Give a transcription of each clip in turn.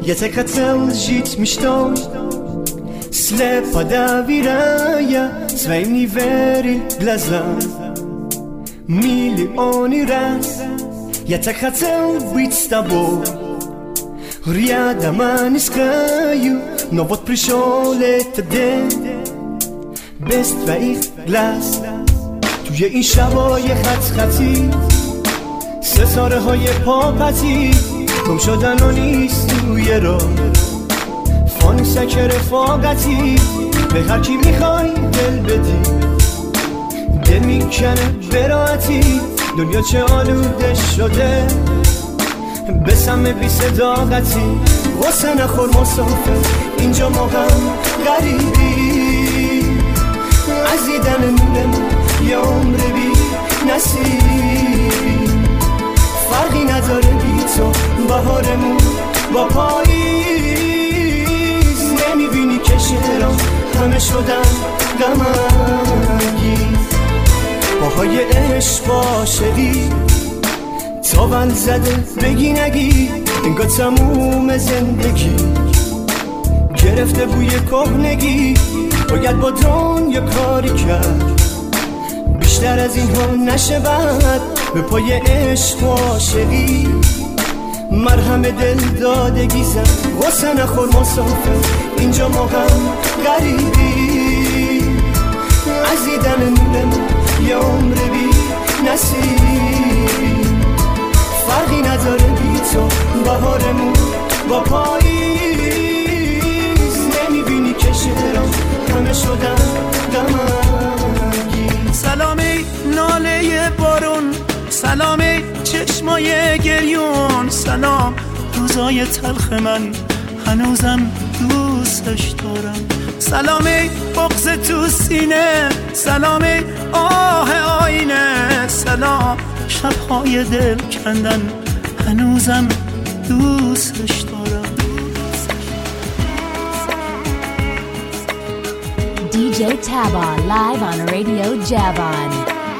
Jag tänker tälljit mig stånd Släppa där vid röja Sväng i väri glazan Milioni raz Jag tänker tälljit stabor Rядом они скрою Но вот пришел этот день Без твоих глаз توی این شبای خط-خطی ستاره های پاپتی گم شدن و نیست توی راه فانوسک رفاقتی به هر کی میخوای دل بدی دل میکنه براحتی دنیا چه آلوده شده به سم بی صداقتی واسه نخور مسافر اینجا ما هم غریبی از دیدن نورمون یه عمر بی نصیب فرقی نداره بی تو بهارمون با پاییز نمیبینی که شعرام همه شدن غمگین پاهای عشق عاشقی تاول زده بگی نگی انگار تموم زندگی گرفته بوی کهنگی باید با دنیا کاری کرد بیشتر از این ها نشه بعد به پای عشق و عاشقی مرهم دل دادگی زن واسه نخور مسافر اینجا ما هم غریبی از دیدن نورمون یه عمر بی نصیب فرقی نداره بی تو بهارمون با پاییز نمیبینی که شعرام همه شدن غمگین سلامی ناله بارون سلامی چشمای گریون سلام روزای تلخ من هنوزم دوستش دارم سلامی بغض تو سینه سلامی آه آینه سلام شبهای دل کندن هنوزم دوستش دارم DJ Taba live on Radio Javan.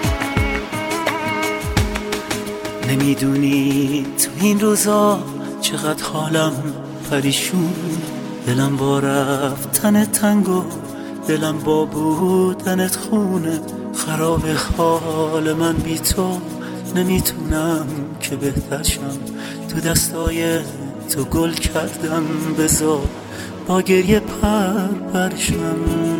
نمیدونی تو این روزا چقدر حالم پریشون دلم با رفتن تنگو دلم با بودنت خونه خراب حال من بی تو نمیتونم که بهتر شم تو دستای تو گل کردم بذار با گریه پرشم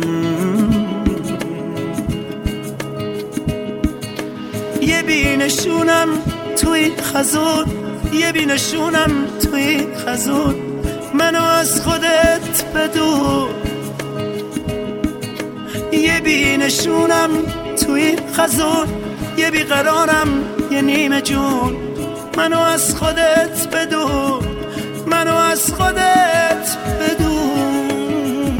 یه بینشونم توی خزون یه بینشونم توی خزون منو از خودت بدون یه بینشونم توی خزون یه بیقرارم یه نیمه جون منو از خودت بدون منو از خودت بدون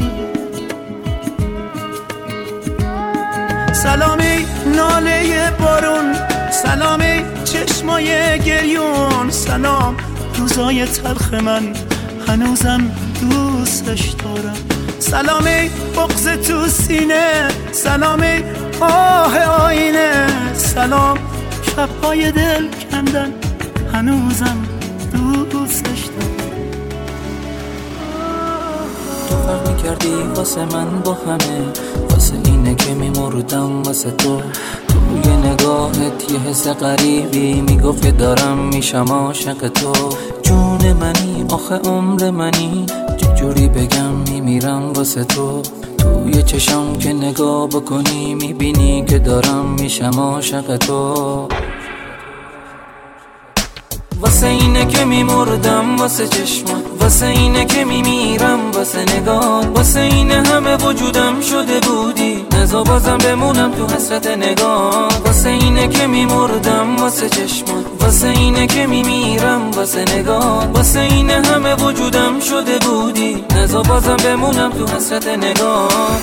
سلامی ناله بارون سلامی چشمای گریون سلام روزای تلخ من هنوزم دوستش دارم سلامی بغض تو سینه سلامی آه آینه سلام شبهای دل کندن هنوزم دوستش دارم تو فرق میکردی واسه من با همه واسه اینه که میمردم واسه تو توی نگاهت یه حس غریبی میگفت که دارم میشم عاشق تو جون منی آخه عمر منی چجوری بگم میمیرم واسه تو توی چشم که نگاه بکنی میبینی که دارم میشم عاشق تو واسه اینه که میمردم واسه چشمات واسه اینه که میمیرم واسه نگاه واسه اینه همه وجودم شده بودی نزا بازم بمونم تو حسرت نگاه واسه اینه که میمردم واسه چشمات واسه اینه که میمیرم واسه نگاه واسه اینه همه وجودم شده بودی نزا بازم بمونم تو حسرت نگاه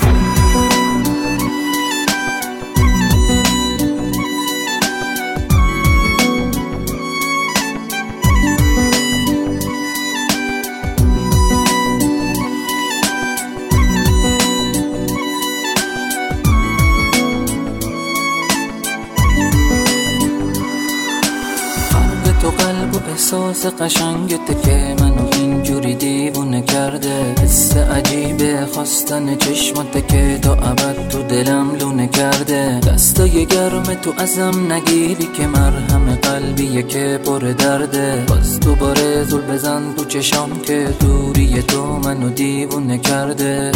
احساس قشنگته که منو اینجوری خواستن چشمات که تا ابد تو دلم لونه کرده. دستای گرم تو ازم نگیری که مرهم قلبیه که پر درده. باز دوباره زل بزن تو چشام که دوری تو منو دیوونه کرده.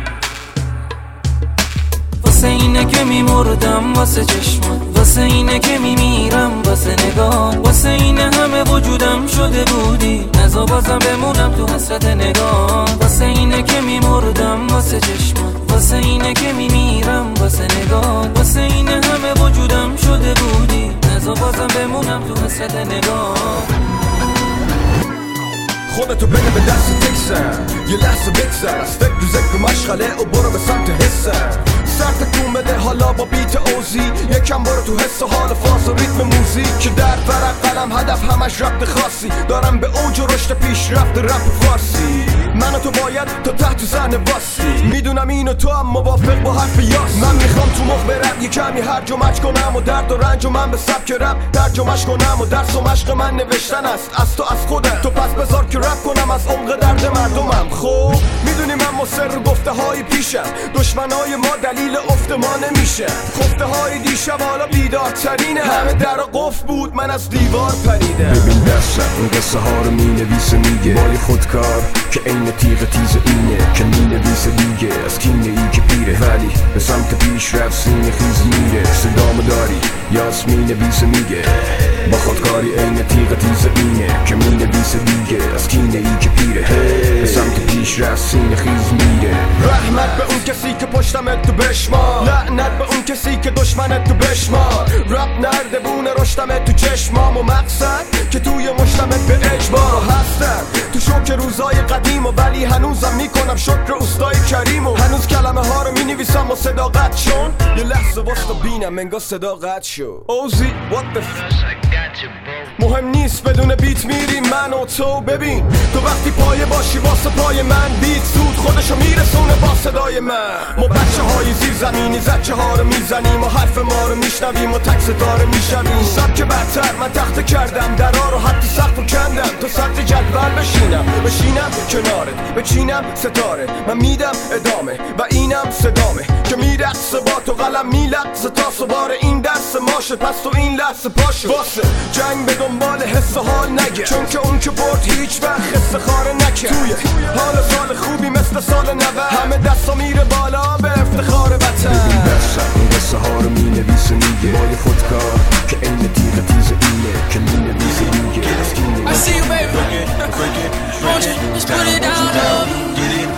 واسه اینه که میمردم واسه چشمات، واسه اینه که میمیرم واسه نگاه، واسه اینه همه وجودم شده بودی نزا بازم بمونم تو حسرت نگاه. واسه اینه که میمردم واسه چشمات، واسه اینه که میمیرم واسه نگاه، واسه اینه همه وجودم شده بودی نزا بازم بمونم تو حسرت نگاه. خودتو بده به دست تکسم، یه لحظه بگذر از فکر و ذکر و مشغله و برو به سمت حسم. سر تکون بده حالا با بیت اوزی، یکم برو تو حس و حال فاز و ریتم موزیک که در ورق قلم هدف همش ربط خاصی. دارم به اوج و رشد پیش رفت رپ فارسی. من و تو باید تا تحت زن باسی، میدونم اینو تو هم موافق با حرف یاس. من میخوام تو مخ برم یه کمی هرج و مج کنم و درد و رنج و من به سبک رپ ترجمه‌اش کنم و درس و مشق من نوشتن است از تو از خودم. تو پس بذار که رپ کنم از عمق درد مردمم. خب میدونی من مصر گفته های پیشم، دشمنای ما دلیل افت ما نمیشه. خفته های دیشب حالا بیدارترینه، همه در قفل بود من از دیوار پریدم. ببین دستم این قصه ها رو مینویسه میگه با یه خودکار که این تیغ تیز اینه که مینویسه دیگه از کینه ای که پیره ولی به سمت پیش رفت سینه خیز میره. صدامو داری یاس مینویسه میگه با خودکاری این تیغ تیز اینه که مینویسه دیگه از کینه ای که پیره به سمت پیش رفت سینه خیز میره. رحمت به اون کسی که پشتمت تو بشمار، لعنت به اون کسی که دشمنت تو بشمار. رب نردبونه رشتمت تو چشمام و مقصد که توی مشتمت به اجبار هستم. تو شوک روزای قدیم و ولی هنوزم میکنم شکر استای کریم و هنوز کلمه ها رو مینویسم و صداقت شون. یه لحظه واسه بینم انگار صداقت شد. اوزی what the مهم نیست بدون بیت میریم من و تو. ببین تو وقتی پایه باشی واسه پای من بیت زود خودشو میرسونه با صدای من. ما بچه های زیر زمینی زچه ها رو میزنیم و حرف ما رو میشنویم و تک ستاره میشویم. سبک برتر من تخته کردم درا رو حتی سقف رو کندم تا سطح جدول بشینم کنارت بچینم ستاره. من میدم ادامه و اینم صدامه که میرقصه با تو قلم میلقصه تا سوار این دست ماشه. پس تو این لحظه پاشه واسه جنگ به دنبال حس و حال نگه، چون که اون که برد هیچ وقت حس خاره نکرد. توی حال سال خوبی مثل سال 90 همه دستا میره بالا به افتخار وطن. ببین دستم این قصه ها رو مینویسه میگه با یه خودکار که این تیغ تیز اینه که مینویسه دیگه از کینه I see you baby, won't you just put it down low, get it,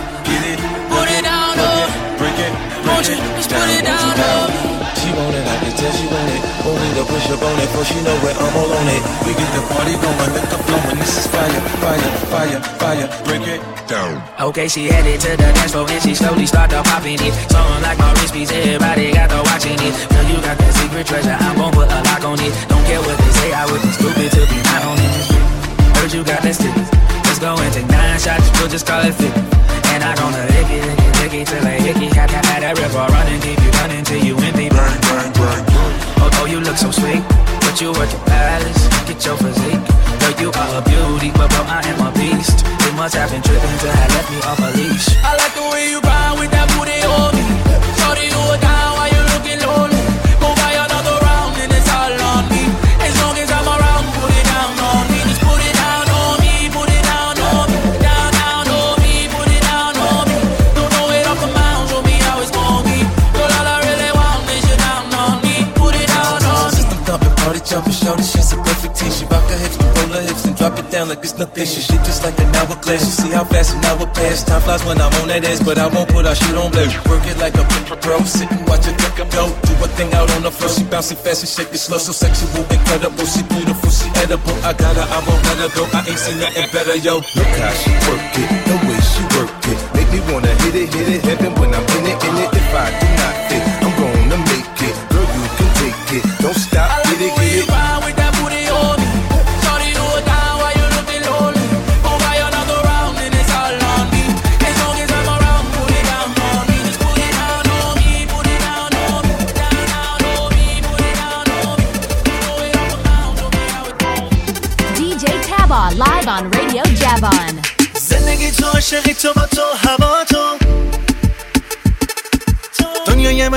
put it down low, break it, won't you just put it down low. She want it, I can tell she want it. Want me to push up on it, for she know where I'm all on it. We get the party going, liquor flowing. This is fire, fire, fire, fire. Break it down. Okay, she headed to the dance floor and she slowly started popping it. Song like my wrist piece, everybody got to watching it. Girl, you got that secret treasure, I'm gon' put a lock on it. Don't care what they say, I would be stupid to be not on it. Heard you got that stick. Let's go and take 9 shots, we'll just call it 50. And I gonna lick it till I hickey. Had that river running, keep you running till you empty. Burn, burn, burn. Oh, you look so sweet, but you work at Palace. Get your physique, girl, you are a beauty, but bro, I am a beast. It must have been tripping to have left me off a leash. I like the way you grind with that booty on me. Shorty, do it down while you looking lonely. Go buy another round and it's all on me. As long as I'm around, put it down on me. Just put it down on me, put it down on me. Down, down on me, put it down on me. Don't know it off the mound, show me how it's gonna be. Girl, all I really want is you down on me. Put it down on me. System thumping, party jumping, shorty, she's a perfect team. She rock her hips, roll her hips, and drop it down like it's nothing. She shit just like an hourglass. You see how fast an hour pass. Time flies when I'm on that ass, but I won't put our shit on blast. Work it like a pro, sit and watch it cook up, yo. Do a thing out on the floor, she bouncing fast and shake it slow. So sexual, incredible, she beautiful, she edible. I got her, I won't let her go. I ain't seen nothing better, yo. Look how she work it, the way she work it. Make me wanna hit it, heaven when I'm in it. If I do not fit, I'm gonna make it. Girl, you can take it, don't stop, I like the way you grind with that booty on me. Shorty, do it down while you looking lonely. Go buy another round and it's all on me. As long as I'm around, put it down on me. Just put it down on me, put it down on me. Down, down on me, put it down on me. Throw it off the mound, show me how it goes. DJ Taba live on Radio Javon. زندگی تو عاشقی تو با تو هوا تو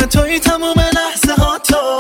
توی تموم لحظه ها تو.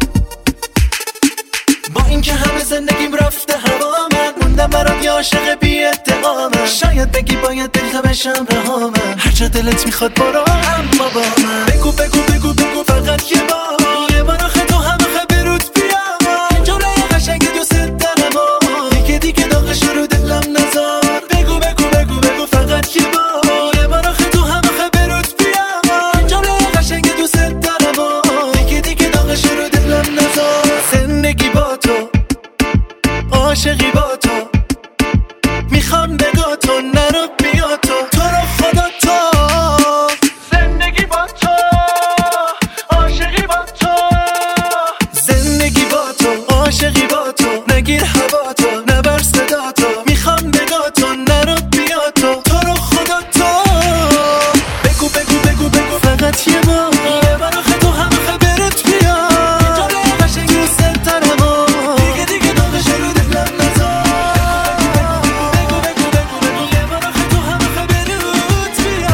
با اینکه همه زندگیم رفته هوامم، موندم برات یه عاشق بی اتهامم. شاید بگی باید دلتا بشم رهامم، هر جا دلت میخواد برو اما با من. بگو بگو بگو بگو فقط یه بار آخه تو هم آخه برود بیام. این جمله قشنگ دوست دارم دیگه دیگه داغش رو دلم نذار. بگو بگو بگو بگو فقط یه بار آخه تو هم آخه برود بیام. این جمله قشنگ دوست دارم دیگه دیگه داغش رو دلم نذار. زندگی با تو، عاشقی با تو، میخوام بگو تو نرو بیا تو رو خدا تو. زندگی با تو، عاشقی با تو، زندگی با تو، عاشقی با تو، نگیر هوا تو، نبر صدا تو، میخوام بگو تو نرو بیا تو رو خدا تو. بگو بگو بگو بگو فقط یه بار آخه تو هم آخه برات بیا. اینجا رو قشنگ دوست دارم دیگه دیگه داغش رو دلم نذار. بگو بگو بگو بگو یه بار آخه تو هم آخه برات بیا.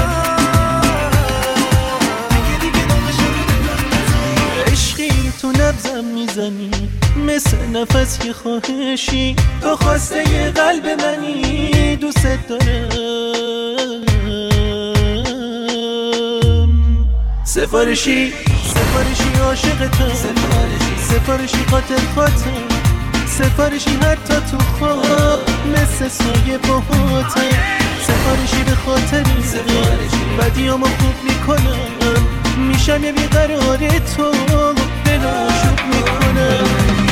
دیگه دیگه داغش رو دلم نذار. عشقی تو نبضم میزنی مثل نفس یه خواهشی، تو خواسته یه قلب منی دوست دارم. سفارشی عاشقتم، سفارشی قاتل خاطر، سفارشی حتی تو خواب مثل سایه باهاتم. سفارشی به خاطری بدیامو خوب میکنم، میشم یه بیقرار تو دلو شوب میکنم.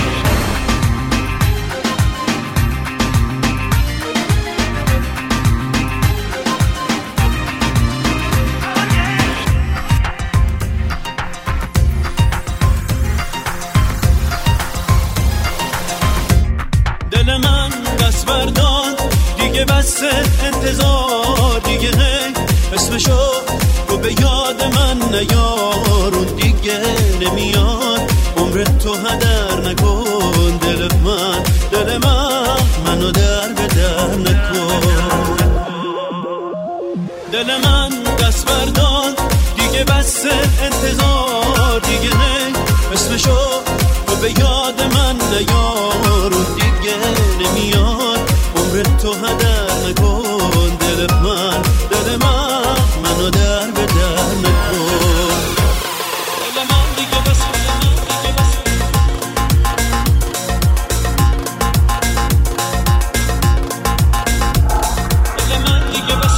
دل من دست برداد دیگه بس انتظار، دیگه اسمشو رو به یاد من نیار. اون دیگه نمیاد عمر تو هدر نکن. دل من منو در به در نکن. دل من دست برداد دیگه بس انتظار، دیگه اسمشو رو به یاد من نیار. اون دیگه نمیاد عمر تو هدر نکن. دل من منو در به در نکن. دل من دیگه بس دل من دیگه بس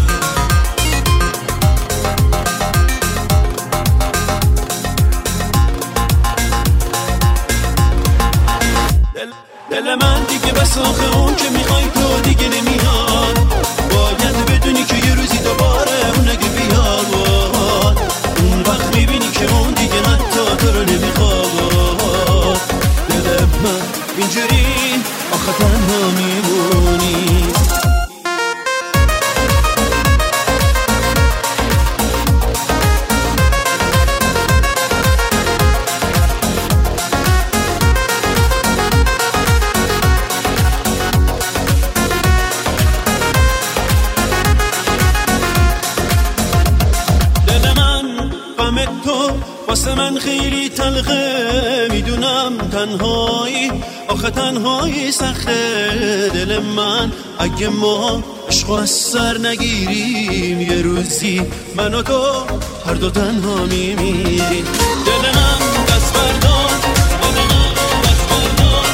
دل من دیگه بس آخه اون که میخوای تو دیگه نمیاد. باید بدونی که یه روزی دوباره اون اگه بیاد، اون وقت میبینی که اون دیگه حتی تو رو نمیخواد. دل من اینجوری آخه تنها میمونی. واسه من خیلی تلخه، میدونم تنهایی آخه تنهایی سخته. دل من اگه ما عشقو از سر نگیریم، یه روزی من و تو هر دو تنها میمیریم. دل من دست برداد، دل من دست برداد.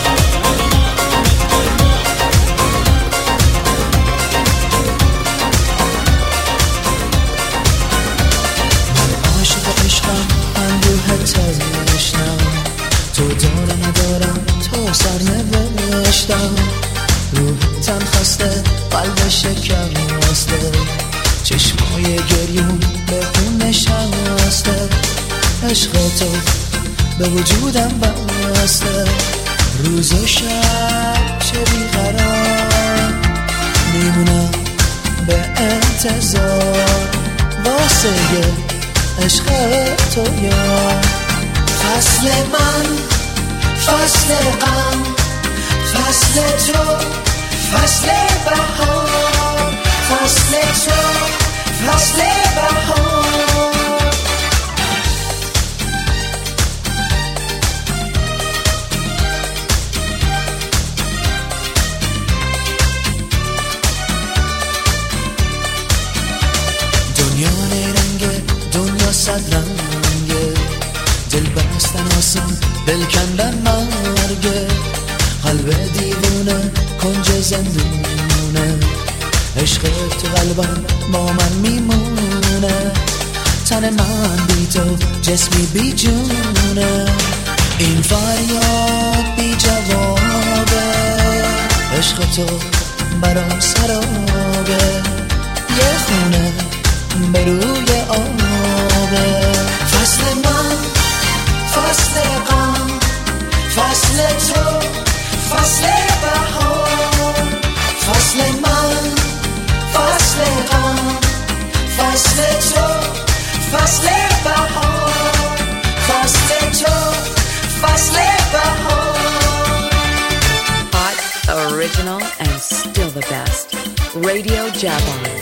عاشق عشقم اندوه تشنم، تو دارم ندارم تو سر نوشتم. روح تن خسته قلب شکم واسته، چشمای گریون به خون نشسته. عشق تو به وجودم بسته، روز و شب چه بیقرار میمونم به انتظار واسه عشق تو. یا فصل من، فصل غم، فصل تو، فصل بهار، فصل تو، فصل بهار. صد رنگه، دل بستن آسان دل کندن مرگه، قلب دیوونه کنج زندونه، عشق تو قلبم با من میمونه، تن من بی تو جسمی بی جونه، این فریاد بی جوابه، عشق تو برام سرابه، یه خونه به روی آبه، فصل من فصل غم، فصل تو فصل بهار، فصل من فصل غم، فصل تو فصل بهار، فصل تو فصل بهار. Hot, original, and still the best. Radio Jabon.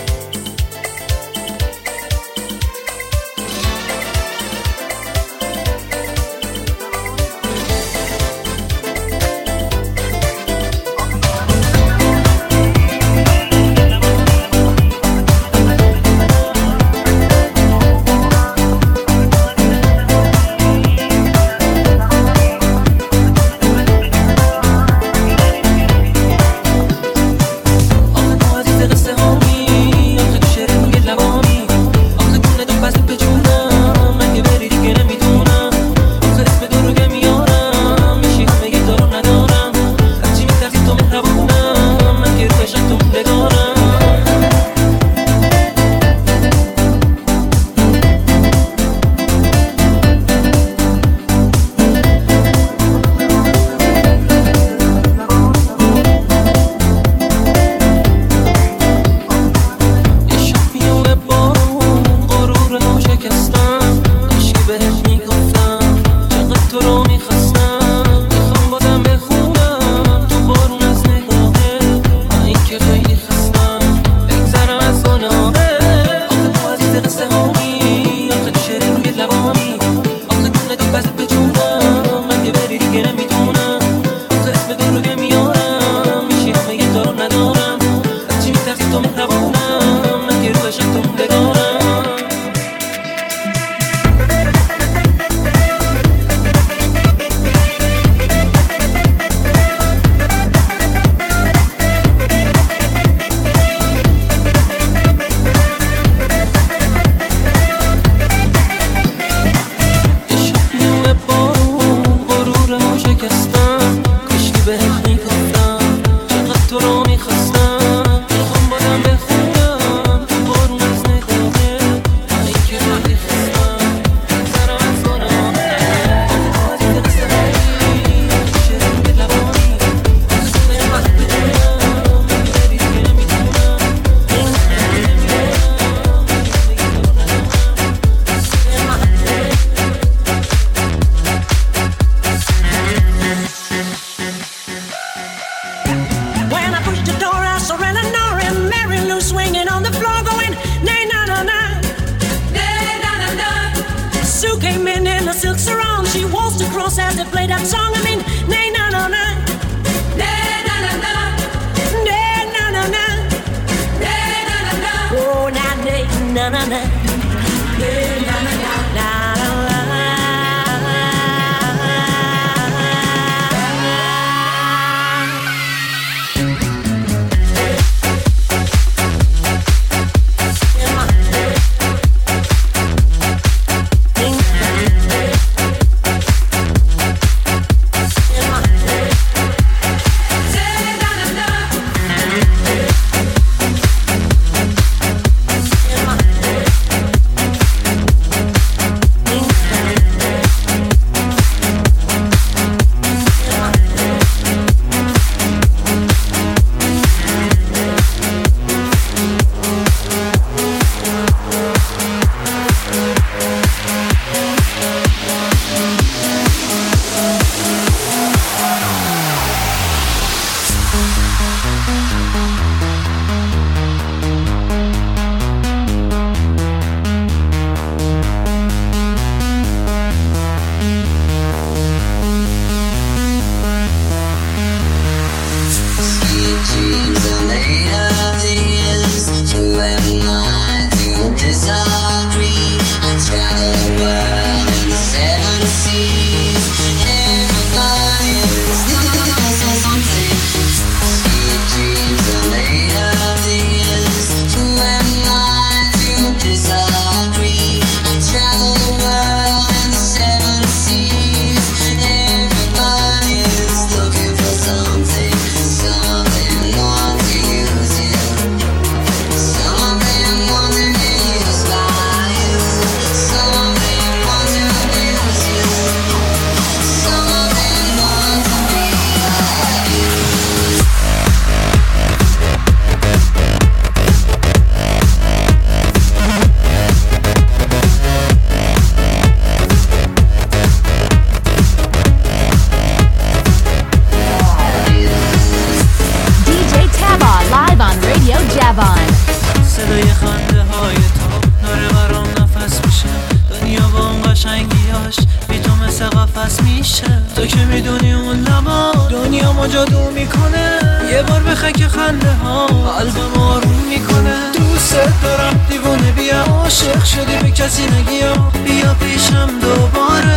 میشه. تو که میدونی اون لما دنیا ما جادو میکنه، یه بار بخوای که خنده ها قلبم آروم میکنه. دوست دارم دیوونه، بیا عاشق شدی به کسی نگیا، بیا پیشم دوباره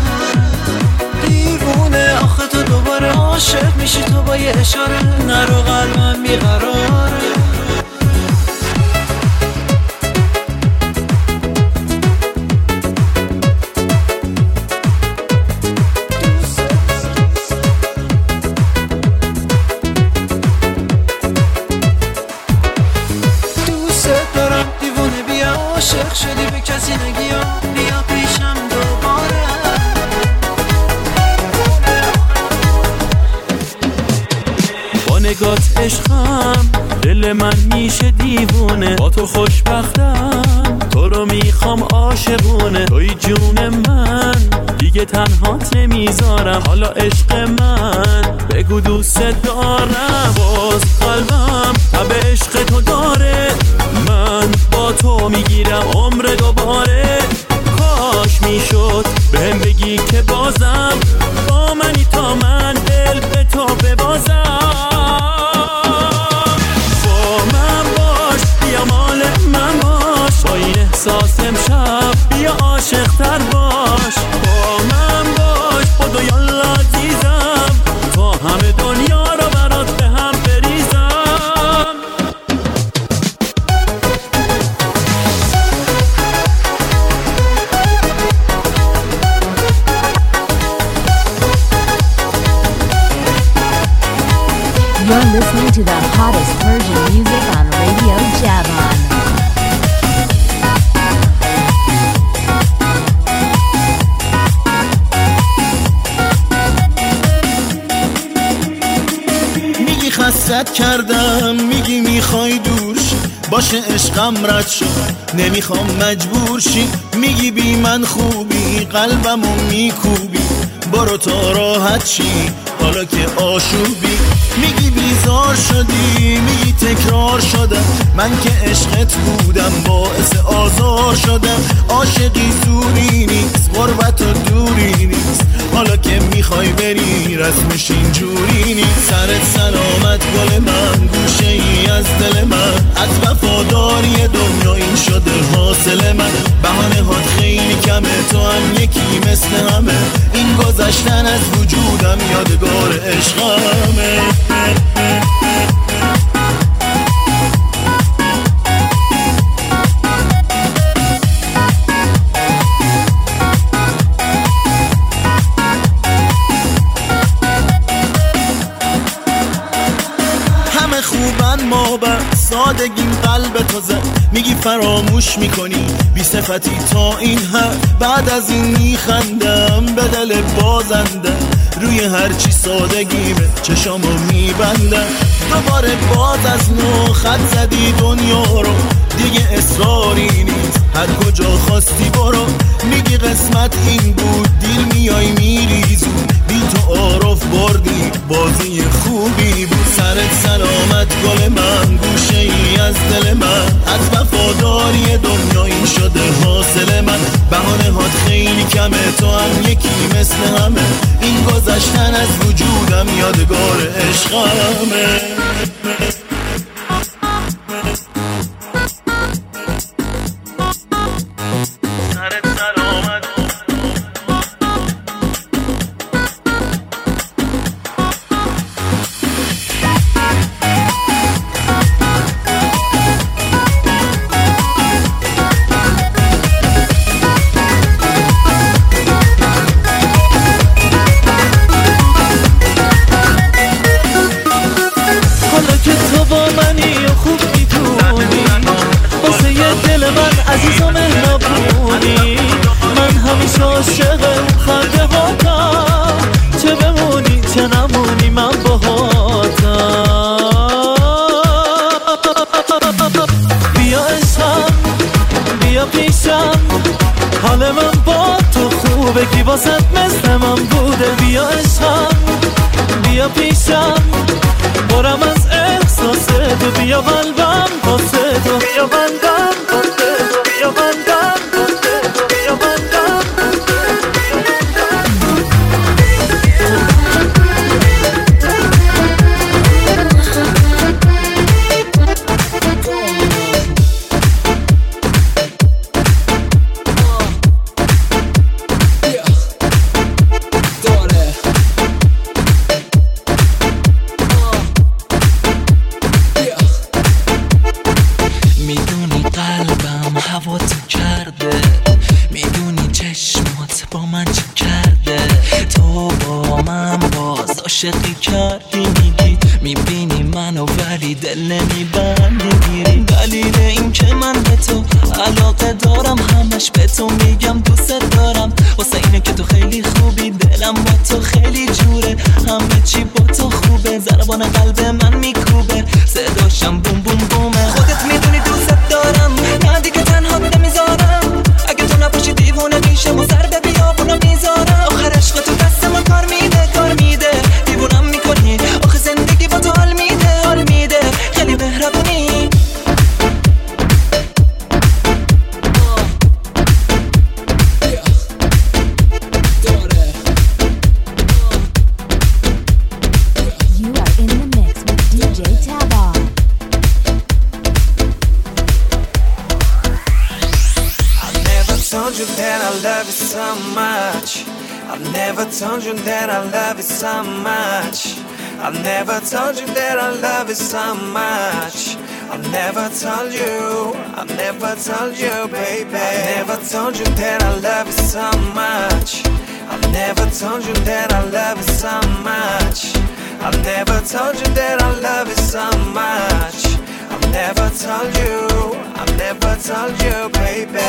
دیوونه. آخه تو دوباره عاشق میشی تو با یه اشاره، نرو قلبم بیقراره. عاشق شدی به کسی نگیا، بیا پیشم دوباره. با نگات عشقم دل من میشه دیوونه، با تو خوشبختم تو رو میخوام عاشقونه. توی جون من دیگه تنهات نمیذارم، حالا عشق من بگو دوست دارم. باز قلبم تب عشق تو داره، من با تو میگیرم عمر دوباره. کاش میشد بهم بگی که بازم با منی تا من دل به تو ببازم. با من باش بیا مال من باش، با این احساس امشب بیا عاشق تر باش. با من باش بدو یالا عزیزم، تا همه دنیا رو برات به هم بریزم. You're listening to the hottest Persian music on Radio Javan. میگی خستت کردم، میگی میخوای دور شی، باشه عشقم رد شد نمیخوام مجبور شی. میگی بی من خوبی قلبمو میکوبی، برو تا راحت شی حالا که آشوبی. میگی بیزار شدی، میگی تکرار شدم، من که عشقت بودم باعث آزار شدم. عاشقی زوری نیست، غربت و دوری نیست، حالا که میخوای بری رسمش اینجوری نیست. سرت سلامت گل من، گوشه ای از دل من، از وفاداری دنیا این شده حاصل من. بهانه هات خیلی کمه، تو هم یکی مثل همه، این گذشتن از وجودم یادگار عشقمه. همه خوبن ما بر سادگیم قلب تو زد، میگی فراموش میکنی بی صفتی تا این حد. بعد از این میخندم به دل بازنده، روی هرچی سادگیمه چشامو میبندم. دوباره باز از نو خط زدی دنیا رو، دیگه اصراری نیست هر کجا خواستی برو. میگی قسمت این بود دیل میای میریزون، بی تو عارف بردی بازی خوبی بود. سرت سلامت گل من، گوشه ای از دل من، از وفاداری دنیا این شده حاصل من. بهانه هات خیلی کمه، تو هم یکی مثل همه، این گذشتن از وجودم یادگار عشقمه. بگی واسد مثل من بوده. بیا عشقم بیا پیشم، برم از احساس تو، بیا قلبم واسه تو، بیا بندم واسه تو، بیا بندم واسه تو، بیا بندم واسه تو. میدونی قلبم هوا تو کرده، میدونی چشمات با من چه کرده. تو با من باز عاشقی کردی، میگی میبینی منو ولی دل نمیبندی. میری دلیل این که من به تو علاقه دارم، همش به تو میگم دوست دارم. واسه اینه که تو خیلی خوبی، دلم با تو خیلی جوره، همه چی با تو خوبه. ضربان قلب من میکوبه، صداشم بوم بوم بومه. خودت میدونی دوست دارم، نه دیگه تنها نمیذارم. اگه تو نباشی دیوونه میشم و سر به بیابونا میذارم. آخر عشق تو دست من کار میده، کار میده. دیوونم میکنی آخه زندگی با تو حال میده، حال میده. خیلی مهربونی. Told you that I love you so much. I've never told you that I love you so much. I've never told you that I love you so much. I've never told you, I've never told you, baby. I've never told you that I love you so much. I've never told you that I love you so much. I've never told you that I love you so much. I've never told you, I've never told you, baby.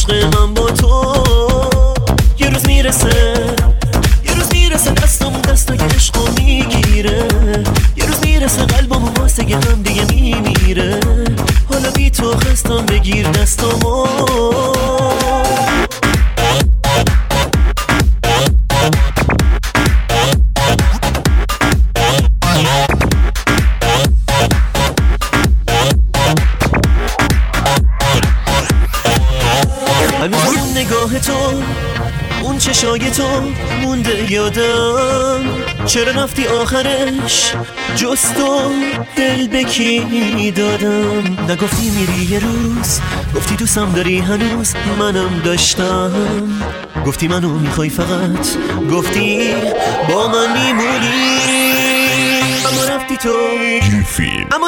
عشق من با تو یه روز میرسه دستم دستای عشقو میگیره، یه روز میرسه قلبم واسه هم دیگه میمیره. حالا بی تو خستم بگیر دستمو هنوز اون نگاه تو اون چشای تو مونده یادم، چرا رفتی آخرش جز تو دل به کی دادم. نگفتی میری یه روز، گفتی دوستم داری هنوز، منم داشتم. گفتی منو میخوای فقط، گفتی با من میمونی، اما رفتی تو اما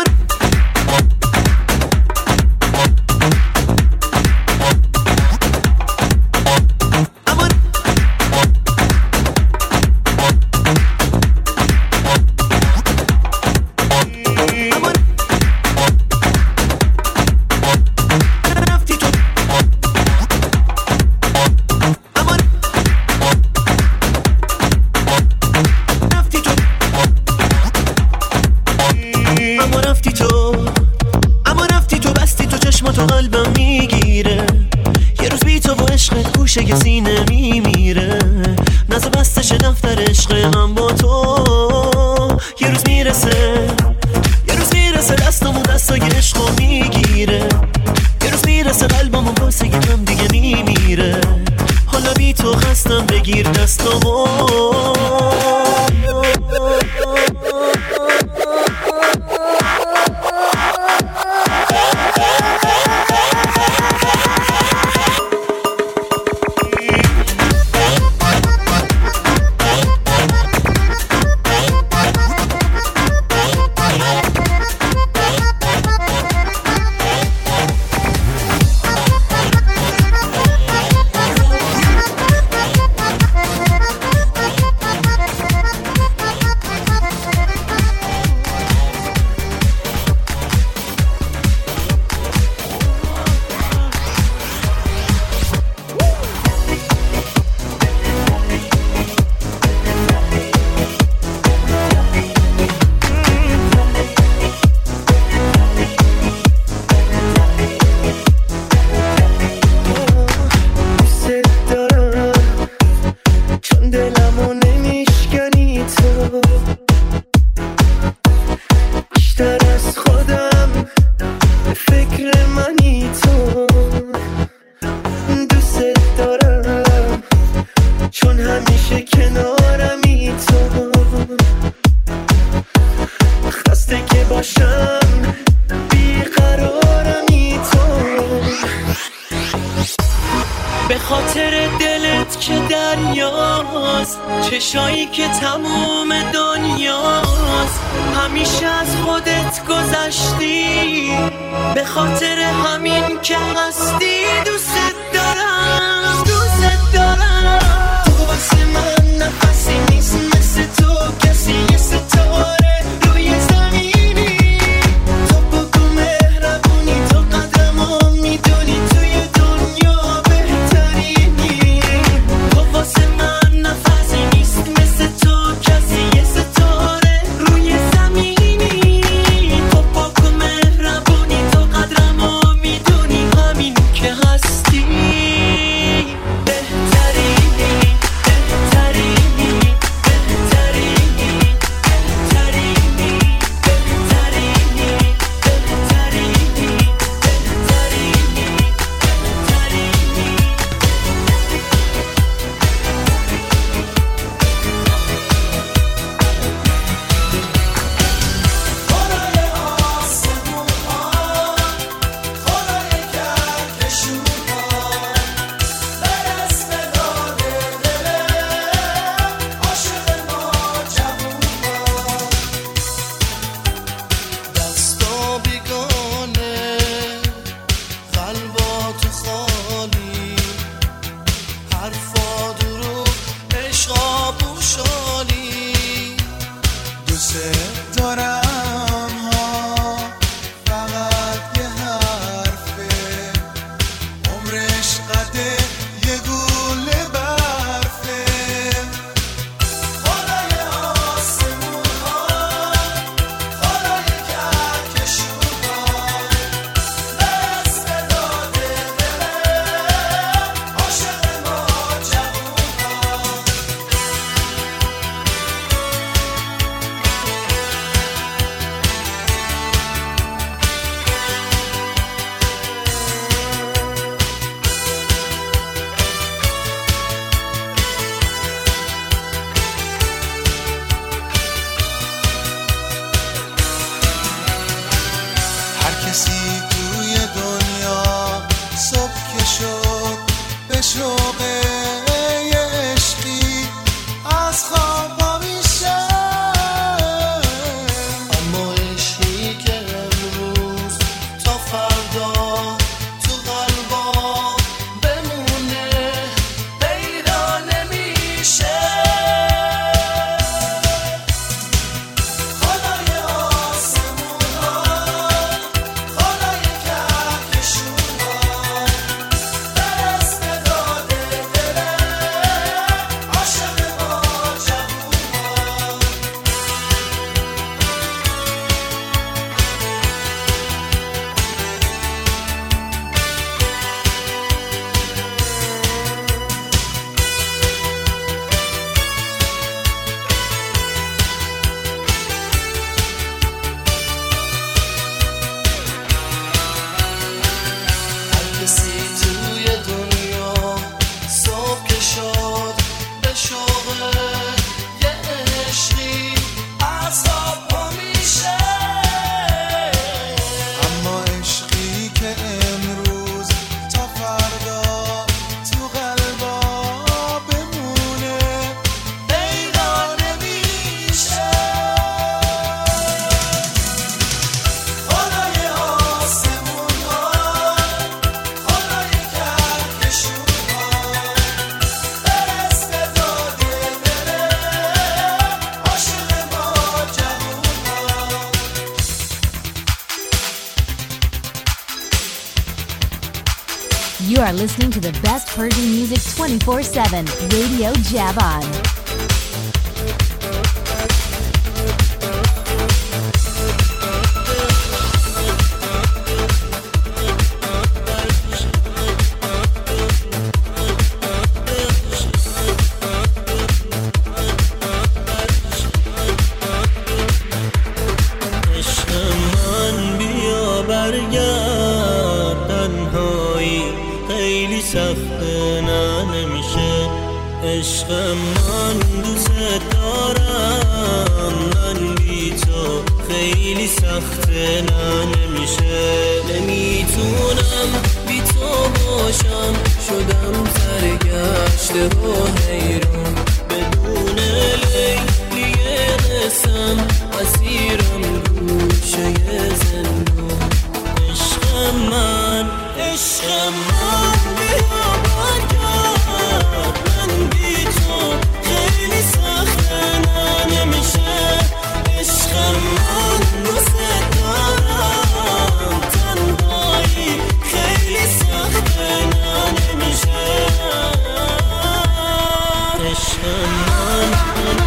گوشه سینه میمیره، نزا بستش دفتر عشق من با تو. یه روز میرسه دستمون دستای عشقو میگیره، یه روز میرسه قلبمون واسه هم دیگه میمیره. حالا بی تو خستم بگیر دستمو چشایی که تموم دنیاست، همیشه از خودت گذشتی، به خاطر همین که هستی. دوست دارم تو واسه من نفسی نیست مثل تو کسی، یه ستاره روی زمینی. تو بگو مهربونی، تو قدرمو میدونی، توی دنیا بهترینی. تو واسه من عشق are listening to the best Persian music 24/7. Radio Javan. عشق من دوست دارم من بی تو خیلی سخته نمیشه نمیتونم بی تو باشم شدم سرگشته و حیران بدون لیلی قسم اسیرم گوشه زندان عشق من بیا برگرد من بی تو خیلی سخته نمیشه عشق من دوست دارم تنهایی خیلی سخته نمیشه عشق من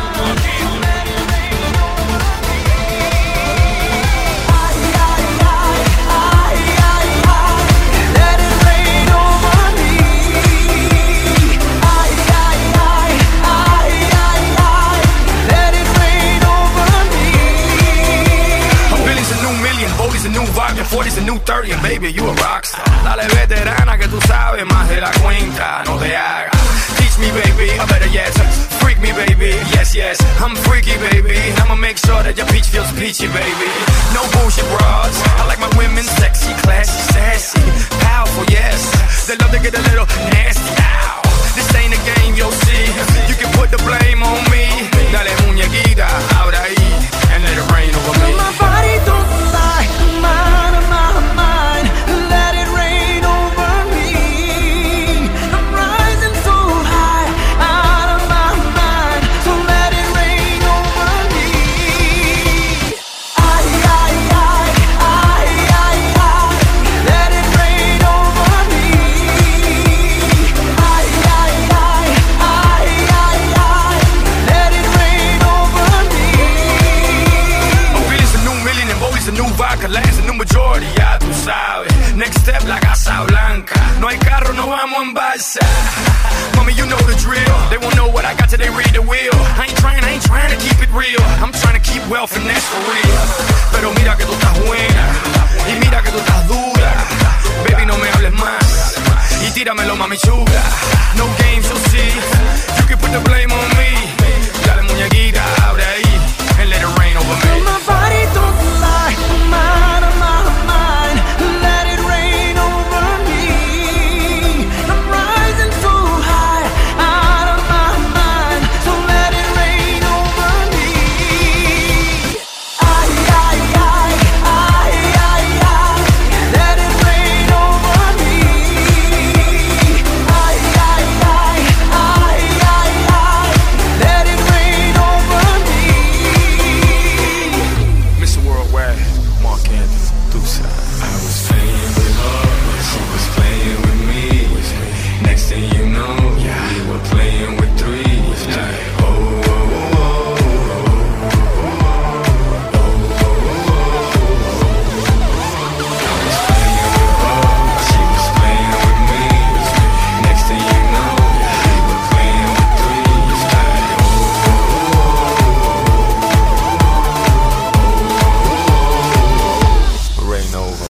Forty's a new 30 and baby, you a rockstar. Dale veterana que tú sabes más de la cuenta, no te hagas. Teach me baby, I better yes. Freak me baby, yes yes. I'm freaky baby, I'ma make sure that your peach feels peachy baby. No bullshit bras, I like my women sexy, classy, sassy, powerful yes. They love to get a little nasty, ow. This ain't a game, you'll see. You can put the blame on me. Dale muñequita, ahora ahí, and let it rain over me. My body don't lie, mine of my mind. Let it rain over me. I'm rising so high, out of my mind. So let it rain over me. Let it rain over me. Let it rain over me. Oh, Billy's a new million and Bobby's a new vodka. Lance a new majority, ya tú sabes. Next step, la Casa Blanca. No hay carro, no vamos en balsa. Mommy, you know the drill. They won't know what I got till they read the wheel. I ain't trying to keep it real. I'm trying to keep wealth and that's for real. Pero mira que tú estás buena. Y mira que tú estás dura. Baby, no me hables más. Y tíramelo, mami chula. No game.